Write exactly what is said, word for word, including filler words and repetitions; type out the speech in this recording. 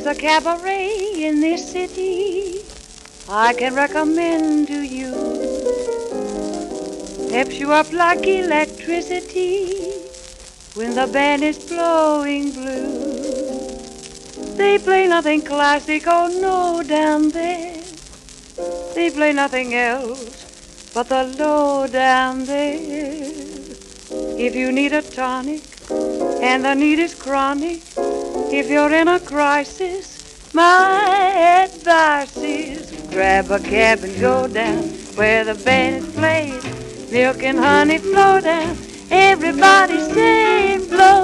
There's a cabaret in this city I can recommend to you. Peps you up like electricity when the band is blowing blue. They play nothing classic, oh no, down there. They play nothing else but the low down there. If you need a tonic and the need is chronic, if you're in a crisis, my advice is grab a cab and go down where the band is playing. Milk and honey flow down, everybody saying blow